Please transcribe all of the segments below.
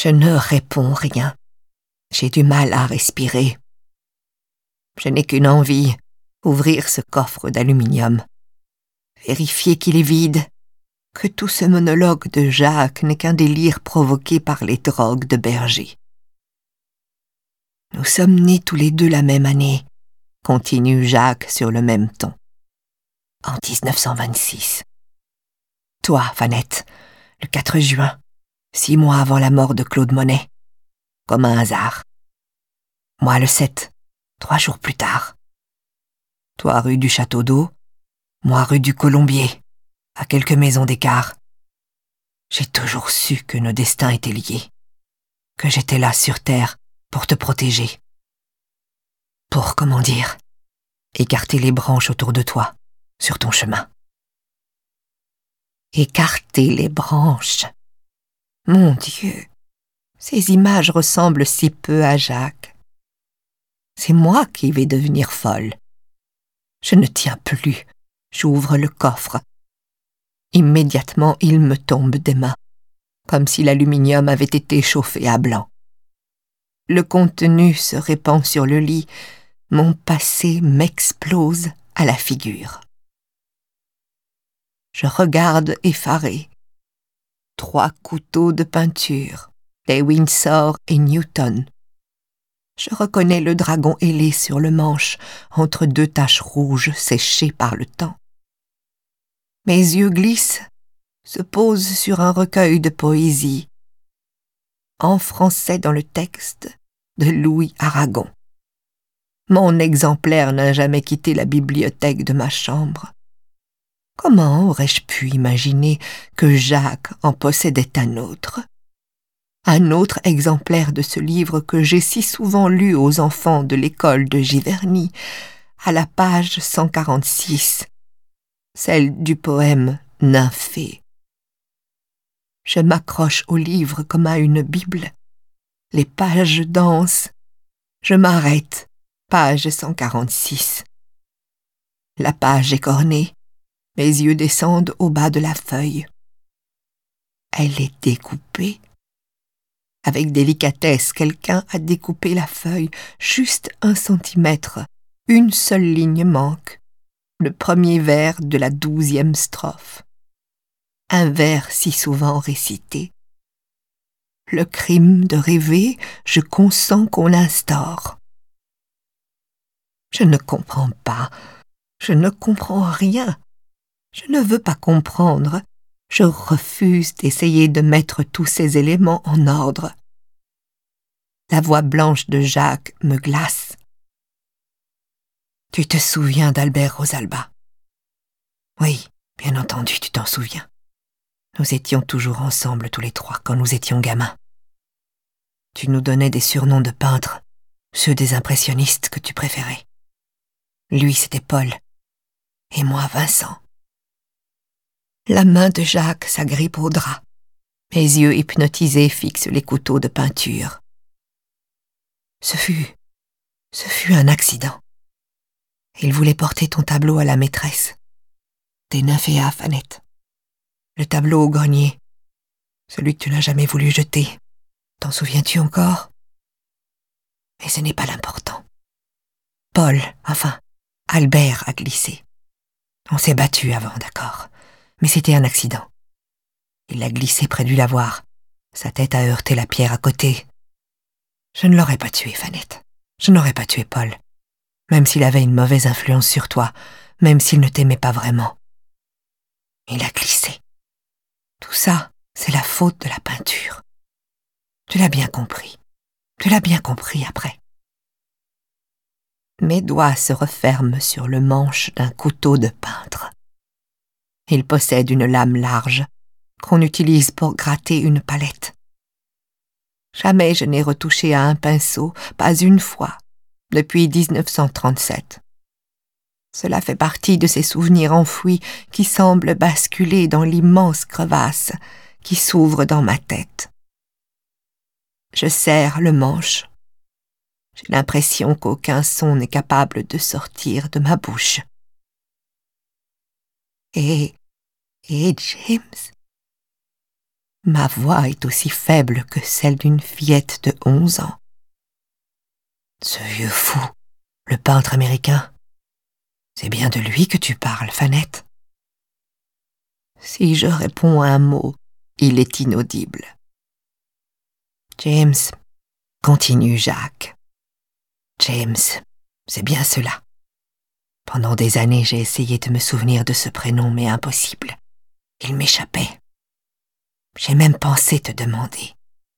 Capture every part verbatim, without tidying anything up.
Je ne réponds rien. J'ai du mal à respirer. Je n'ai qu'une envie, ouvrir ce coffre d'aluminium. Vérifier qu'il est vide, que tout ce monologue de Jacques n'est qu'un délire provoqué par les drogues de Berger. Nous sommes nés tous les deux la même année, continue Jacques sur le même ton. En dix-neuf cent vingt-six. Toi, Fanette, le quatre juin, six mois avant la mort de Claude Monet, comme un hasard. Moi, le sept, trois jours plus tard. Toi, rue du Château d'Eau, moi, rue du Colombier, à quelques maisons d'écart. J'ai toujours su que nos destins étaient liés, que j'étais là sur terre pour te protéger. Pour, comment dire, écarter les branches autour de toi, sur ton chemin. Écarter les branches. Mon Dieu, ces images ressemblent si peu à Jacques. C'est moi qui vais devenir folle. Je ne tiens plus. J'ouvre le coffre. Immédiatement, il me tombe des mains, comme si l'aluminium avait été chauffé à blanc. Le contenu se répand sur le lit. Mon passé m'explose à la figure. Je regarde effaré. Trois couteaux de peinture, des Windsor et Newton. Je reconnais le dragon ailé sur le manche, entre deux taches rouges séchées par le temps. Mes yeux glissent, se posent sur un recueil de poésie, en français dans le texte de Louis Aragon. Mon exemplaire n'a jamais quitté la bibliothèque de ma chambre. Comment aurais-je pu imaginer que Jacques en possédait un autre? Un autre exemplaire de ce livre que j'ai si souvent lu aux enfants de l'école de Giverny, à la page cent quarante-six, celle du poème Nymphée. Je m'accroche au livre comme à une Bible. Les pages dansent. Je m'arrête, page cent quarante-six. La page est cornée. Mes yeux descendent au bas de la feuille. Elle est découpée. Avec délicatesse, quelqu'un a découpé la feuille, juste un centimètre. Une seule ligne manque. Le premier vers de la douzième strophe. Un vers si souvent récité. Le crime de rêver, je consens qu'on l'instaure. Je ne comprends pas. Je ne comprends rien. Je ne veux pas comprendre. Je refuse d'essayer de mettre tous ces éléments en ordre. La voix blanche de Jacques me glace. Tu te souviens d'Albert Rosalba? Oui, bien entendu, tu t'en souviens. Nous étions toujours ensemble tous les trois quand nous étions gamins. Tu nous donnais des surnoms de peintres, ceux des impressionnistes que tu préférais. Lui, c'était Paul, et moi, Vincent. La main de Jacques s'agrippe au drap. Mes yeux hypnotisés fixent les couteaux de peinture. Ce fut... ce fut un accident. Il voulait porter ton tableau à la maîtresse. Des nymphéas, Fanette. Le tableau au grenier. Celui que tu n'as jamais voulu jeter. T'en souviens-tu encore? Mais ce n'est pas l'important. Paul, enfin, Albert a glissé. On s'est battu avant, d'accord. Mais c'était un accident. Il a glissé près du lavoir. Sa tête a heurté la pierre à côté. Je ne l'aurais pas tué, Fanette. Je n'aurais pas tué Paul. Même s'il avait une mauvaise influence sur toi, même s'il ne t'aimait pas vraiment. Il a glissé. Tout ça, c'est la faute de la peinture. Tu l'as bien compris. Tu l'as bien compris après. Mes doigts se referment sur le manche d'un couteau de peintre. Il possède une lame large qu'on utilise pour gratter une palette. Jamais je n'ai retouché à un pinceau, pas une fois, depuis dix-neuf cent trente-sept. Cela fait partie de ces souvenirs enfouis qui semblent basculer dans l'immense crevasse qui s'ouvre dans ma tête. Je serre le manche. J'ai l'impression qu'aucun son n'est capable de sortir de ma bouche. Et... et James? Ma voix est aussi faible que celle d'une fillette de onze ans. Ce vieux fou, le peintre américain, c'est bien de lui que tu parles, Fanette. Si je réponds un mot, il est inaudible. James, continue Jacques. James, c'est bien cela. Pendant des années, j'ai essayé de me souvenir de ce prénom, mais impossible. Il m'échappait. J'ai même pensé te demander.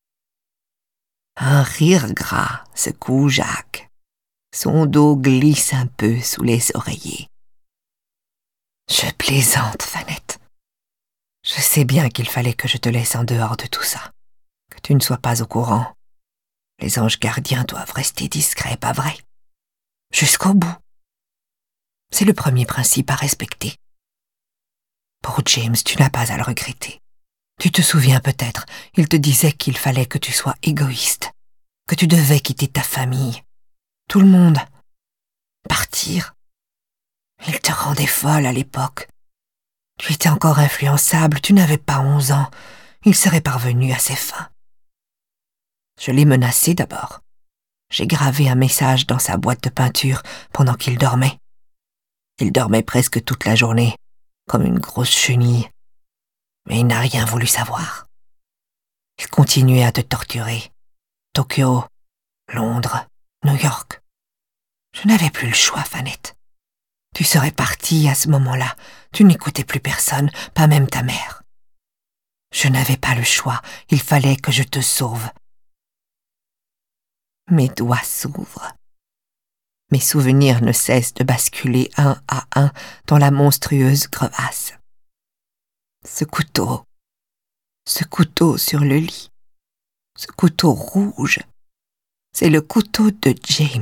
Un rire gras secoue Jacques. Son dos glisse un peu sous les oreillers. Je plaisante, Fanette. Je sais bien qu'il fallait que je te laisse en dehors de tout ça, que tu ne sois pas au courant. Les anges gardiens doivent rester discrets, pas vrai? Jusqu'au bout. C'est le premier principe à respecter. Pour James, tu n'as pas à le regretter. Tu te souviens peut-être, il te disait qu'il fallait que tu sois égoïste, que tu devais quitter ta famille, tout le monde, partir. Il te rendait folle à l'époque. Tu étais encore influençable, tu n'avais pas onze ans, il serait parvenu à ses fins. Je l'ai menacé d'abord. J'ai gravé un message dans sa boîte de peinture pendant qu'il dormait. Il dormait presque toute la journée, comme une grosse chenille. Mais il n'a rien voulu savoir. Il continuait à te torturer. Tokyo, Londres, New York. Je n'avais plus le choix, Fanette. Tu serais partie à ce moment-là. Tu n'écoutais plus personne, pas même ta mère. Je n'avais pas le choix. Il fallait que je te sauve. Mes doigts s'ouvrent. Mes souvenirs ne cessent de basculer un à un dans la monstrueuse crevasse. Ce couteau, ce couteau sur le lit, ce couteau rouge, c'est le couteau de James.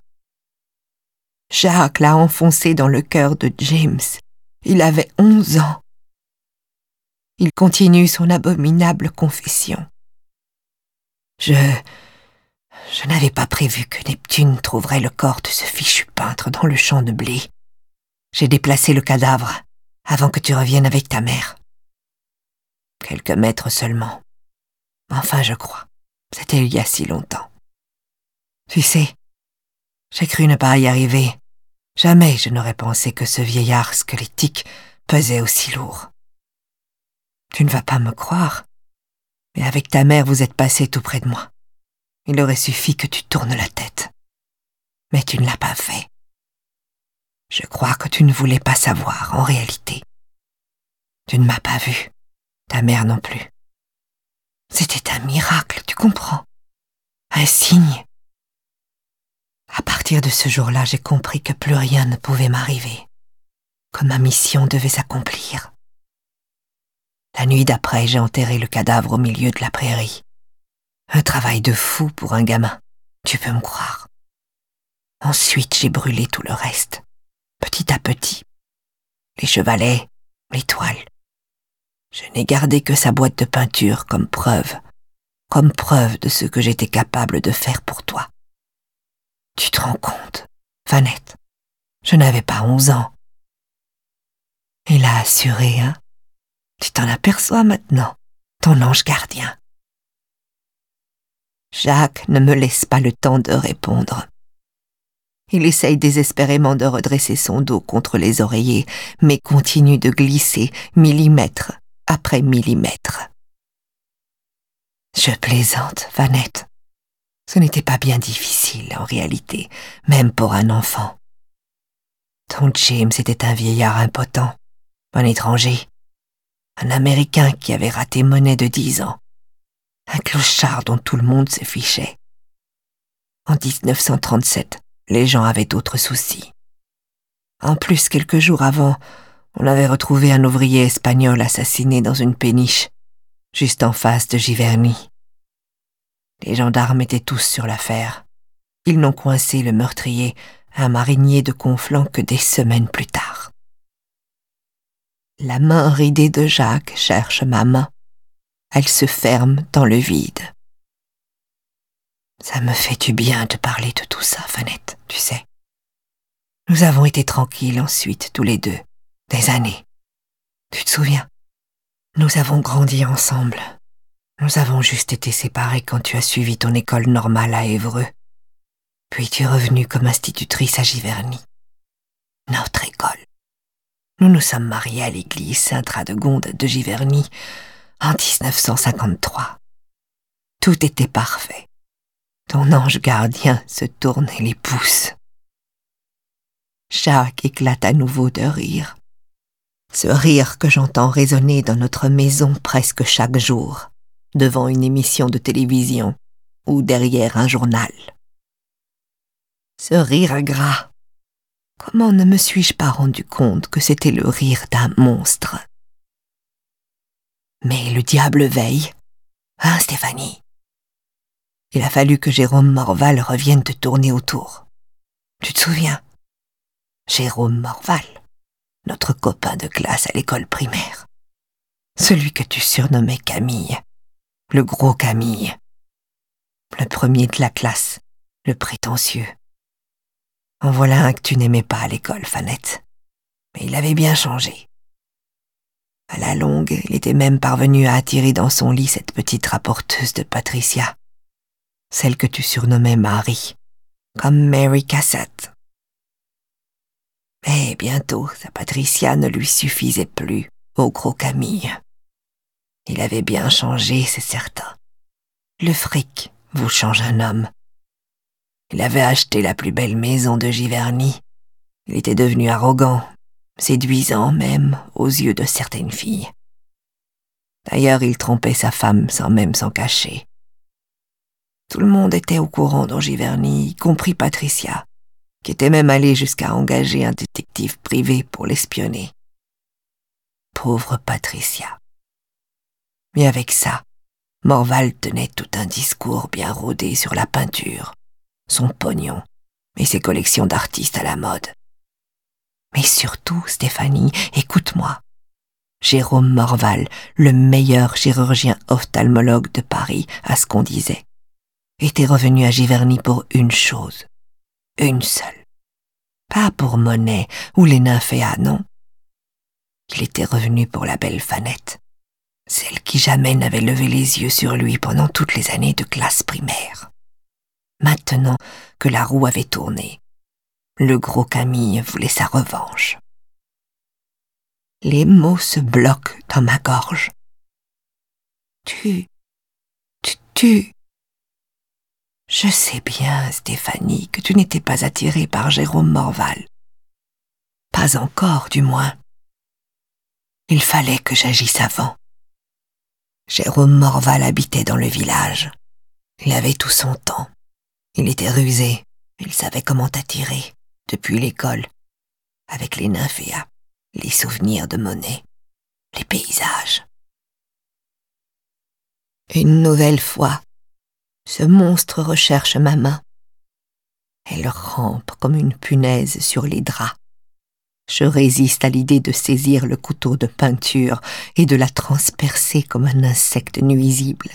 Jacques l'a enfoncé dans le cœur de James. Il avait onze ans. Il continue son abominable confession. Je... Je n'avais pas prévu que Neptune trouverait le corps de ce fichu peintre dans le champ de blé. J'ai déplacé le cadavre avant que tu reviennes avec ta mère. Quelques mètres seulement. Enfin, je crois. C'était il y a si longtemps. Tu sais, j'ai cru ne pas y arriver. Jamais je n'aurais pensé que ce vieillard squelettique pesait aussi lourd. Tu ne vas pas me croire, mais avec ta mère vous êtes passé tout près de moi. Il aurait suffi que tu tournes la tête. Mais tu ne l'as pas fait. Je crois que tu ne voulais pas savoir, en réalité. Tu ne m'as pas vu, ta mère non plus. C'était un miracle, tu comprends? Un signe. À partir de ce jour-là, j'ai compris que plus rien ne pouvait m'arriver, que ma mission devait s'accomplir. La nuit d'après, j'ai enterré le cadavre au milieu de la prairie. Un travail de fou pour un gamin, tu peux me croire. Ensuite, j'ai brûlé tout le reste, petit à petit. Les chevalets, les toiles. Je n'ai gardé que sa boîte de peinture comme preuve, comme preuve de ce que j'étais capable de faire pour toi. Tu te rends compte, Fanette, je n'avais pas onze ans. Il a assuré, hein? Tu t'en aperçois maintenant, ton ange gardien. Jacques ne me laisse pas le temps de répondre. Il essaye désespérément de redresser son dos contre les oreillers, mais continue de glisser millimètre après millimètre. Je plaisante, Fanette. Ce n'était pas bien difficile, en réalité, même pour un enfant. Ton James était un vieillard impotent, un étranger, un Américain qui avait raté monnaie de dix ans. Un clochard dont tout le monde se fichait. En dix-neuf cent trente-sept, les gens avaient d'autres soucis. En plus, quelques jours avant, on avait retrouvé un ouvrier espagnol assassiné dans une péniche, juste en face de Giverny. Les gendarmes étaient tous sur l'affaire. Ils n'ont coincé le meurtrier, un marinier de Conflans, que des semaines plus tard. La main ridée de Jacques cherche ma main. Elle se ferme dans le vide. Ça me fait du bien de parler de tout ça, Fanette, tu sais. Nous avons été tranquilles ensuite, tous les deux, des années. Tu te souviens? Nous avons grandi ensemble, Nous avons juste été séparés quand tu as suivi ton école normale à Évreux. Puis tu es revenue comme institutrice à Giverny. Notre école. Nous nous sommes mariés à l'église Sainte-Radegonde de Giverny en dix-neuf cent cinquante-trois. Tout était parfait. Ton ange gardien se tournait les pouces. Jacques éclate à nouveau de rire. Ce rire que j'entends résonner dans notre maison presque chaque jour, devant une émission de télévision ou derrière un journal. Ce rire gras. Comment ne me suis-je pas rendu compte que c'était le rire d'un monstre? Mais le diable veille, hein, Stéphanie? Il a fallu que Jérôme Morval revienne te tourner autour. Tu te souviens? Jérôme Morval, notre copain de classe à l'école primaire. Celui que tu surnommais Camille, le gros Camille. Le premier de la classe, le prétentieux. En voilà un que tu n'aimais pas à l'école, Fanette. Mais il avait bien changé. À la longue, il était même parvenu à attirer dans son lit cette petite rapporteuse de Patricia, celle que tu surnommais Marie, comme Mary Cassatt. Mais bientôt, sa Patricia ne lui suffisait plus, au gros Camille. Il avait bien changé, c'est certain. Le fric vous change un homme. Il avait acheté la plus belle maison de Giverny. Il était devenu arrogant, séduisant même aux yeux de certaines filles. D'ailleurs, il trompait sa femme sans même s'en cacher. Tout le monde était au courant dans Giverny, y compris Patricia, qui était même allée jusqu'à engager un détective privé pour l'espionner. Pauvre Patricia. Mais avec ça, Morval tenait tout un discours bien rodé sur la peinture, son pognon et ses collections d'artistes à la mode. Mais surtout, Stéphanie, écoute-moi. Jérôme Morval, le meilleur chirurgien ophtalmologue de Paris, à ce qu'on disait, était revenu à Giverny pour une chose, une seule. Pas pour Monet ou les nymphéas, non. Il était revenu pour la belle Fanette, celle qui jamais n'avait levé les yeux sur lui pendant toutes les années de classe primaire. Maintenant que la roue avait tourné, le gros Camille voulait sa revanche. Les mots se bloquent dans ma gorge. Tu, tu, tu... Je sais bien, Stéphanie, que tu n'étais pas attirée par Jérôme Morval. Pas encore, du moins. Il fallait que j'agisse avant. Jérôme Morval habitait dans le village. Il avait tout son temps. Il était rusé. Il savait comment t'attirer, depuis l'école, avec les nymphéas, les souvenirs de Monet, les paysages. Une nouvelle fois, ce monstre recherche ma main. Elle rampe comme une punaise sur les draps. Je résiste à l'idée de saisir le couteau de peinture et de la transpercer comme un insecte nuisible.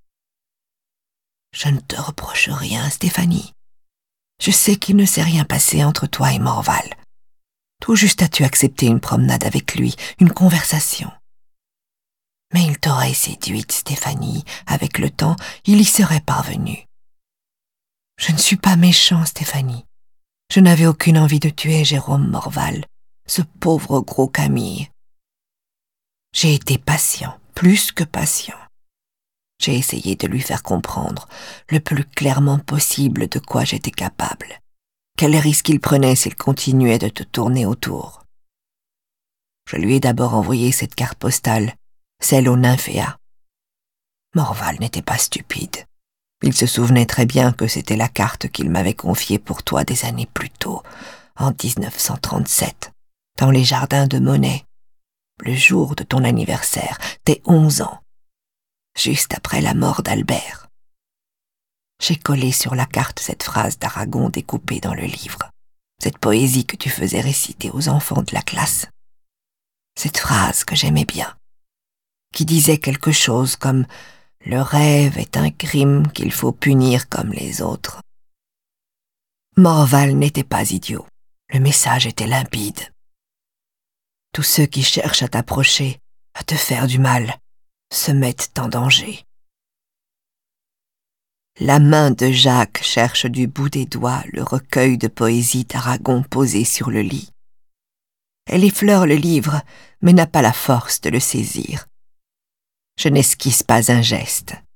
Je ne te reproche rien, Stéphanie. Je sais qu'il ne s'est rien passé entre toi et Morval. Tout juste as-tu accepté une promenade avec lui, une conversation. Mais il t'aurait séduite, Stéphanie. Avec le temps, il y serait parvenu. Je ne suis pas méchant, Stéphanie. Je n'avais aucune envie de tuer Jérôme Morval, ce pauvre gros Camille. J'ai été patient, plus que patient. J'ai essayé de lui faire comprendre le plus clairement possible de quoi j'étais capable, quel risque il prenait s'il continuait de te tourner autour. Je lui ai d'abord envoyé cette carte postale, celle aux nymphéas. Morval n'était pas stupide. Il se souvenait très bien que c'était la carte qu'il m'avait confiée pour toi des années plus tôt, en dix-neuf cent trente-sept, dans les jardins de Monet, le jour de ton anniversaire, tes onze ans, juste après la mort d'Albert. J'ai collé sur la carte cette phrase d'Aragon découpée dans le livre, cette poésie que tu faisais réciter aux enfants de la classe. Cette phrase que j'aimais bien, qui disait quelque chose comme « Le rêve est un crime qu'il faut punir comme les autres ». Morval n'était pas idiot, le message était limpide. Tous ceux qui cherchent à t'approcher, à te faire du mal, se mettent en danger. La main de Jacques cherche du bout des doigts le recueil de poésie d'Aragon posé sur le lit. Elle effleure le livre, mais n'a pas la force de le saisir. Je n'esquisse pas un geste.